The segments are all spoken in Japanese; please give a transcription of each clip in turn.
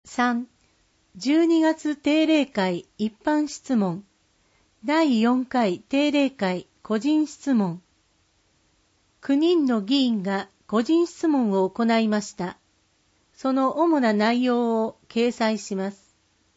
3、12月定例会一般質問。第4回定例会個人質問。9人の議員が個人質問を行いました。その主な内容を掲載します。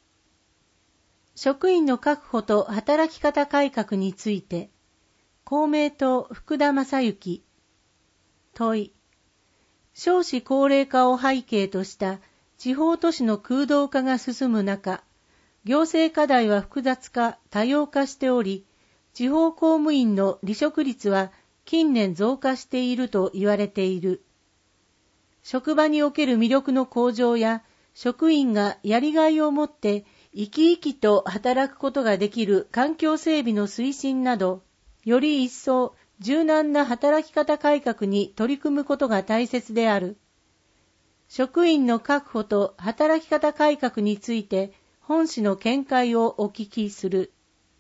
職員の確保と働き方改革について、公明党福田正幸。問い。少子高齢化を背景とした地方都市の空洞化が進む中、行政課題は複雑化、多様化しており、地方公務員の離職率は近年増加していると言われている。職場における魅力の向上や、職員がやりがいを持って生き生きと働くことができる環境整備の推進など、より一層柔軟な働き方改革に取り組むことが大切である。職員の確保と働き方改革について本市の見解をお聞きする。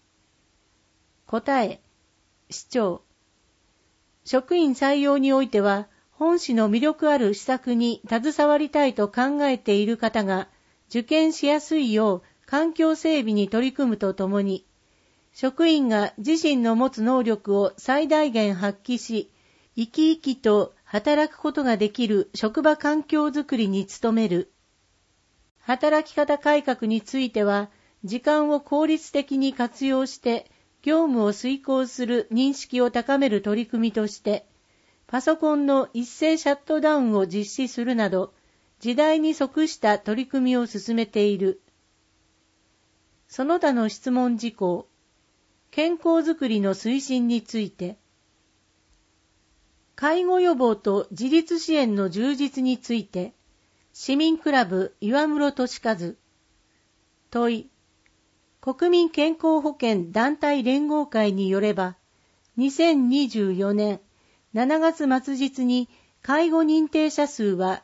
答え。市長。職員採用においては、本市の魅力ある施策に携わりたいと考えている方が受験しやすいよう環境整備に取り組むとともに、職員が自身の持つ能力を最大限発揮し、生き生きと働くことができる職場環境づくりに努める。働き方改革については、時間を効率的に活用して業務を遂行する認識を高める取り組みとして、パソコンの一斉シャットダウンを実施するなど、時代に即した取り組みを進めている。その他の質問事項。健康づくりの推進について、介護予防と自立支援の充実について、市民クラブ岩室俊和。問い。国民健康保険団体連合会によれば、2024年7月末日に介護認定者数は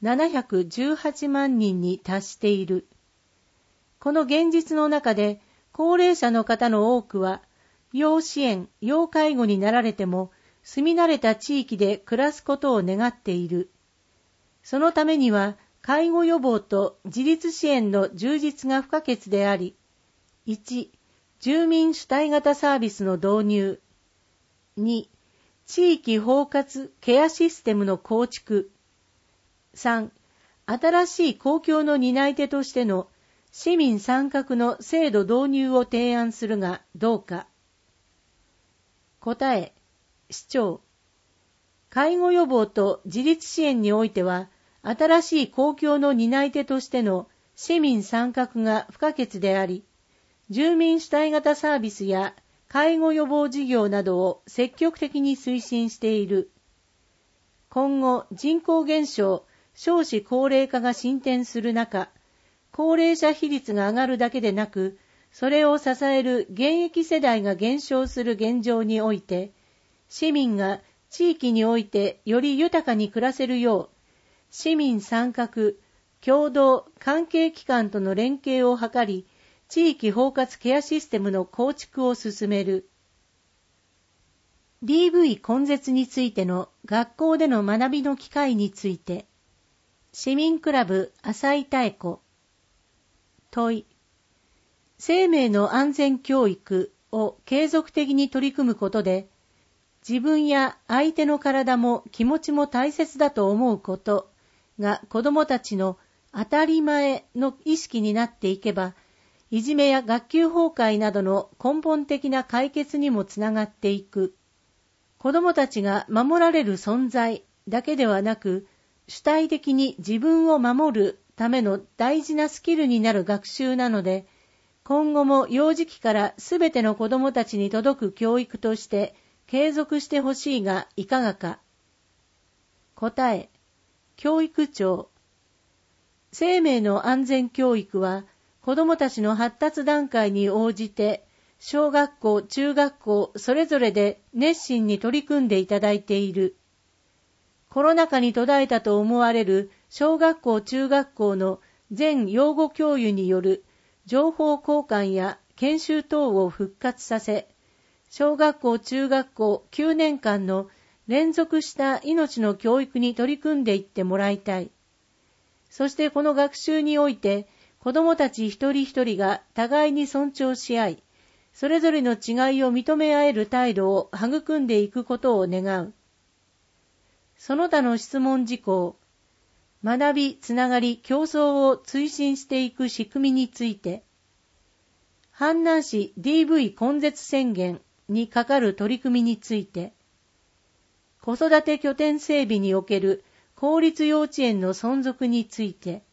718万人に達している。この現実の中で、高齢者の方の多くは、要支援、要介護になられても、住み慣れた地域で暮らすことを願っている。そのためには、介護予防と自立支援の充実が不可欠であり、1、住民主体型サービスの導入。2、地域包括ケアシステムの構築。3、新しい公共の担い手としての市民参画の制度導入を提案するがどうか。答え。市長。介護予防と自立支援においては、新しい公共の担い手としての市民参画が不可欠であり、住民主体型サービスや介護予防事業などを積極的に推進している。今後、人口減少、少子高齢化が進展する中、高齢者比率が上がるだけでなく、それを支える現役世代が減少する現状において、市民が地域においてより豊かに暮らせるよう、市民参画、共同、関係機関との連携を図り、地域包括ケアシステムの構築を進める。DV 根絶についての学校での学びの機会について、市民クラブ浅井妙子。問い。生命の安全教育を継続的に取り組むことで、自分や相手の体も気持ちも大切だと思うことが子どもたちの当たり前の意識になっていけば、いじめや学級崩壊などの根本的な解決にもつながっていく。子どもたちが守られる存在だけではなく、主体的に自分を守るための大事なスキルになる学習なので、今後も幼児期からすべての子どもたちに届く教育として継続してほしいがいかがか。答え。教育長。生命の安全教育は子どもたちの発達段階に応じて小学校、中学校それぞれで熱心に取り組んでいただいている。コロナ禍に途絶えたと思われる小学校、中学校の全養護教諭による情報交換や研修等を復活させ、小学校、中学校9年間の連続した命の教育に取り組んでいってもらいたい。 そしてこの学習において、子供たち一人一人が互いに尊重し合い、それぞれの違いを認め合える態度を育んでいくことを願う。その他の質問事項、学び、つながり、競争を推進していく仕組みについて、阪南市 DV 根絶宣言にかかる取り組みについて、子育て拠点整備における公立幼稚園の存続について、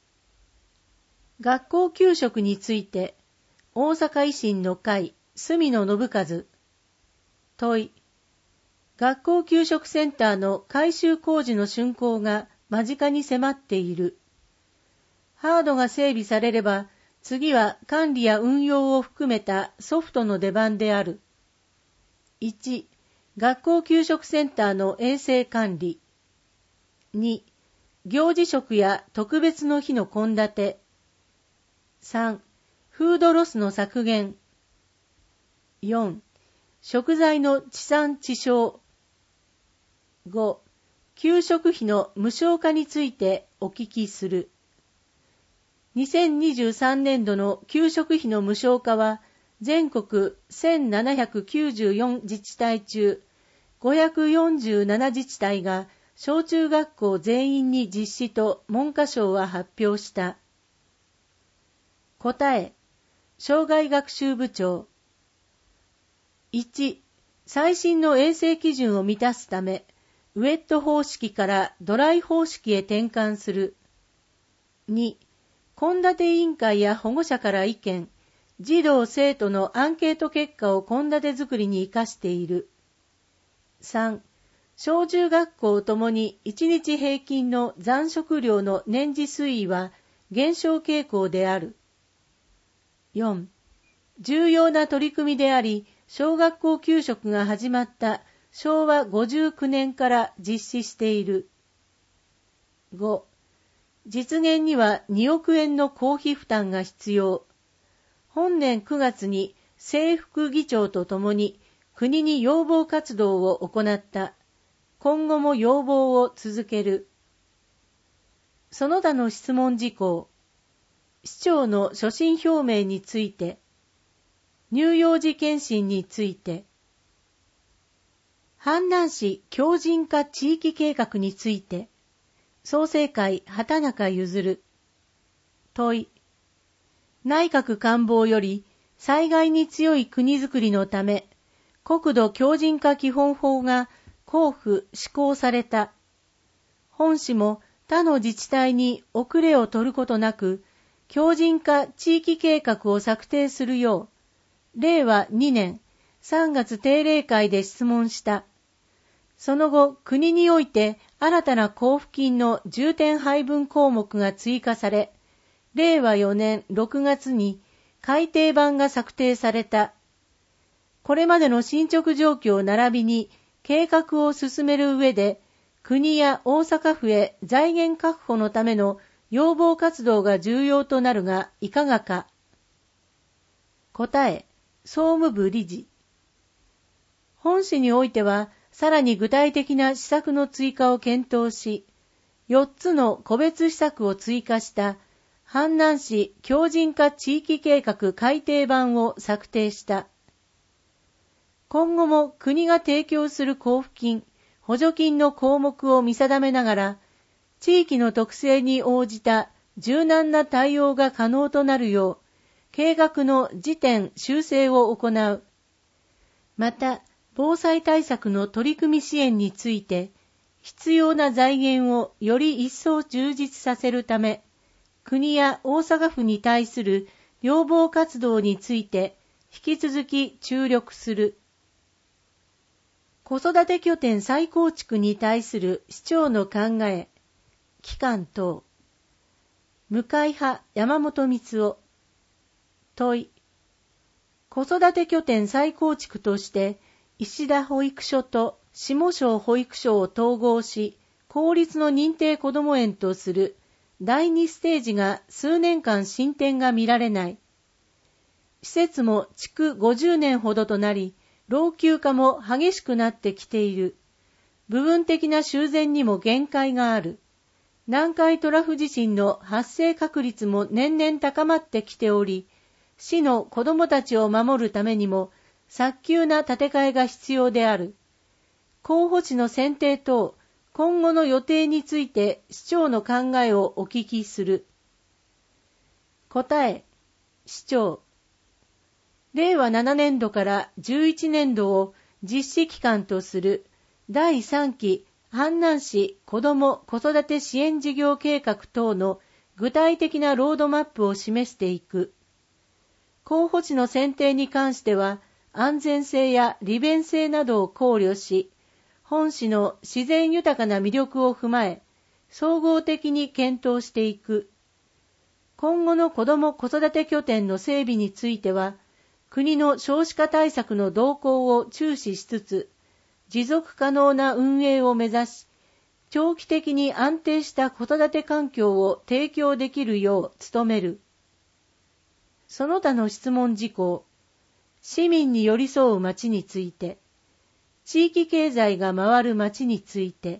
学校給食について、大阪維新の会、住野信一。問い、学校給食センターの改修工事の竣工が間近に迫っている。ハードが整備されれば、次は管理や運用を含めたソフトの出番である。1、学校給食センターの衛生管理。2、行事食や特別の日の献立。3、フードロスの削減。4、食材の地産地消。5、給食費の無償化についてお聞きする。2023年度の給食費の無償化は、全国1794自治体中、547自治体が小中学校全員に実施と文科省は発表した。答え、生涯学習部長。1、最新の衛生基準を満たすため、ウェット方式からドライ方式へ転換する。2、献立委員会や保護者から意見、児童生徒のアンケート結果を献立作りに生かしている。3、小中学校ともに1日平均の残食量の年次推移は減少傾向である。4、重要な取り組みであり、小学校給食が始まった昭和59年から実施している。5、実現には2億円の公費負担が必要。本年9月に正副議長とともに国に要望活動を行った。今後も要望を続ける。その他の質問事項、市長の所信表明について、乳幼児検診について、阪南市強靭化地域計画について、創成会畑中譲。問い、内閣官房より災害に強い国づくりのため、国土強靭化基本法が公布・施行された。本市も他の自治体に遅れを取ることなく、強靭化地域計画を策定するよう、令和2年3月定例会で質問した。その後、国において新たな交付金の重点配分項目が追加され、令和4年6月に改定版が策定された。これまでの進捗状況並びに計画を進める上で、国や大阪府へ財源確保のための要望活動が重要となるが、いかがか。答え、総務部理事。本市においては、さらに具体的な施策の追加を検討し、4つの個別施策を追加した阪南市強靭化地域計画改定版を策定した。今後も国が提供する交付金、補助金の項目を見定めながら、地域の特性に応じた柔軟な対応が可能となるよう、計画の時点修正を行う。また、防災対策の取り組み支援について、必要な財源をより一層充実させるため、国や大阪府に対する要望活動について引き続き注力する。子育て拠点再構築に対する市長の考え、期間等。向井派山本光夫。問い。子育て拠点再構築として、石田保育所と下庄保育所を統合し、公立の認定こども園とする第2ステージが数年間進展が見られない。施設も築50年ほどとなり、老朽化も激しくなってきている。部分的な修繕にも限界がある。 南海トラフ地震の発生確率も年々高まってきており、市の子どもたちを守るためにも早急な建て替えが必要である。候補地の選定等、今後の予定について市長の考えをお聞きする。答え、市長。令和7年度から11年度を実施期間とする第3期阪南市子ども子育て支援事業計画等の具体的なロードマップを示していく。候補地の選定に関しては安全性や利便性などを考慮し、本市の自然豊かな魅力を踏まえ、総合的に検討していく。今後の子ども子育て拠点の整備については、国の少子化対策の動向を注視しつつ、持続可能な運営を目指し、長期的に安定した子育て環境を提供できるよう努める。その他の質問事項、市民に寄り添う町について、地域経済が回る町について、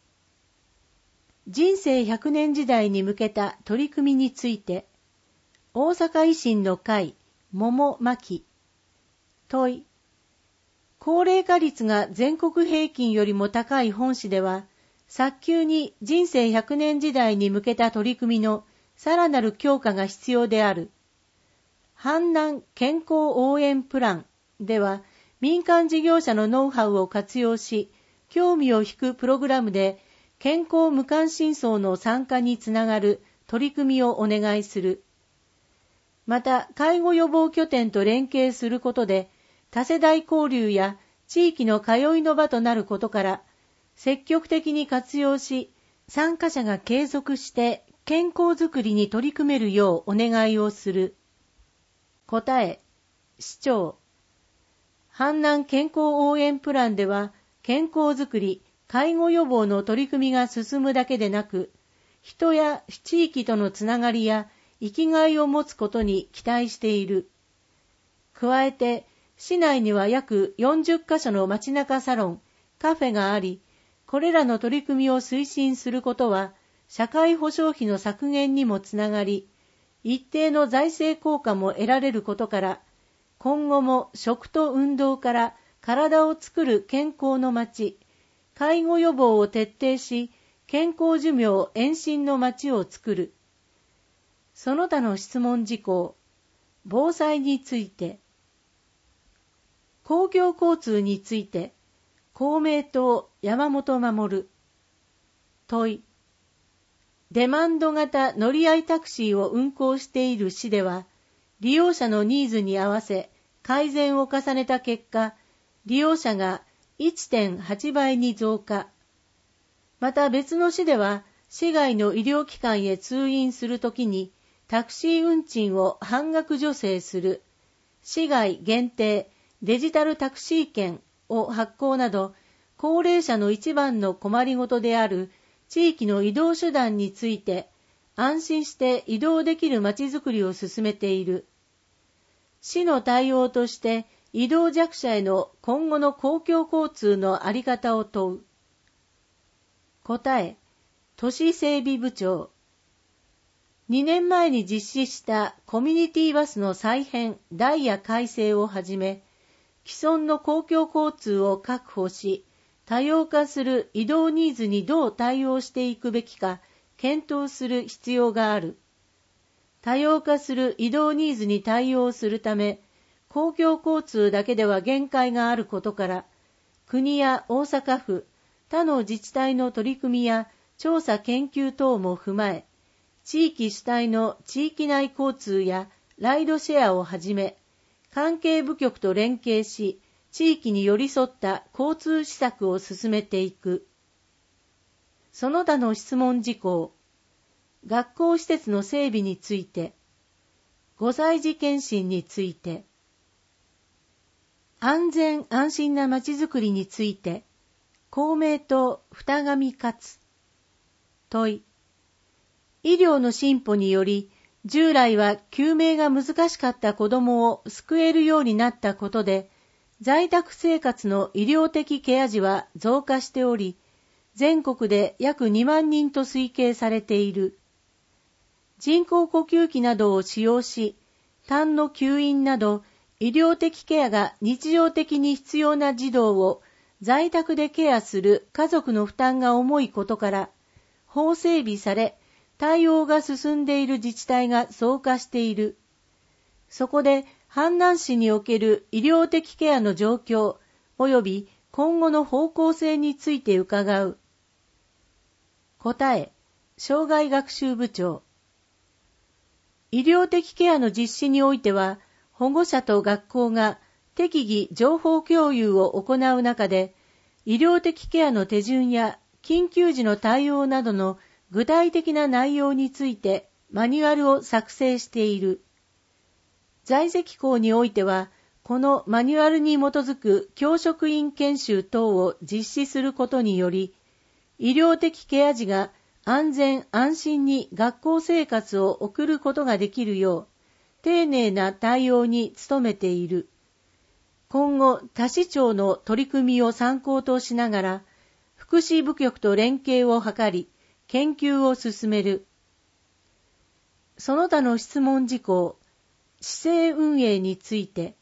人生100年時代に向けた取り組みについて、大阪維新の会、桃牧。問い。高齢化率が全国平均よりも高い本市では、早急に人生100年時代に向けた取り組みのさらなる強化が必要である。阪南健康応援プランでは、民間事業者のノウハウを活用し、興味を引くプログラムで、健康無関心層の参加につながる取り組みをお願いする。また、介護予防拠点と連携することで、多世代交流や地域の通いの場となることから、積極的に活用し、参加者が継続して健康づくりに取り組めるようお願いをする。答え、市長。阪南健康応援プランでは、健康づくり、介護予防の取り組みが進むだけでなく、人や地域とのつながりや生きがいを持つことに期待している。加えて、市内には約40カ所の街中サロン、カフェがあり、これらの取り組みを推進することは、社会保障費の削減にもつながり、一定の財政効果も得られることから、今後も食と運動から体を作る健康の街、介護予防を徹底し、健康寿命延伸の街を作る。その他の質問事項、防災について、公共交通について、公明党山本守。問い。デマンド型乗り合いタクシーを運行している市では、利用者のニーズに合わせ改善を重ねた結果、利用者が 1.8 倍に増加。また別の市では、市外の医療機関へ通院するときに、タクシー運賃を半額助成する、市外限定デジタルタクシー券を発行など、高齢者の一番の困りごとである地域の移動手段について、安心して移動できるまちづくりを進めている。市の対応として、移動弱者への今後の公共交通の在り方を問う。答え、都市整備部長。2年前に実施したコミュニティバスの再編・ダイヤ改正をはじめ、既存の公共交通を確保し、多様化する移動ニーズにどう対応していくべきか検討する必要がある。多様化する移動ニーズに対応するため、公共交通だけでは限界があることから、国や大阪府、他の自治体の取り組みや調査研究等も踏まえ、地域主体の地域内交通やライドシェアをはじめ、関係部局と連携し、地域に寄り添った交通施策を進めていく。その他の質問事項、学校施設の整備について、5歳児検診について、安全安心なまちづくりについて、公明党二上勝。問い。医療の進歩により、従来は救命が難しかった子どもを救えるようになったことで、在宅生活の医療的ケア児は増加しており、 全国で約2万人と推計されている。人工呼吸器などを使用し、痰の吸引など医療的ケアが日常的に必要な児童を在宅でケアする家族の負担が重いことから、法整備され、対応が進んでいる自治体が増加している。そこで、阪南市における医療的ケアの状況及び今後の方向性について伺う。答え、生涯学習部長。医療的ケアの実施においては、保護者と学校が適宜情報共有を行う中で、医療的ケアの手順や緊急時の対応などの具体的な内容についてマニュアルを作成している。在籍校においては、このマニュアルに基づく教職員研修等を実施することにより、医療的ケア児が安全安心に学校生活を送ることができるよう、丁寧な対応に努めている。今後、他市町の取り組みを参考としながら、福祉部局と連携を図り、研究を進める。その他の質問事項、市政運営について、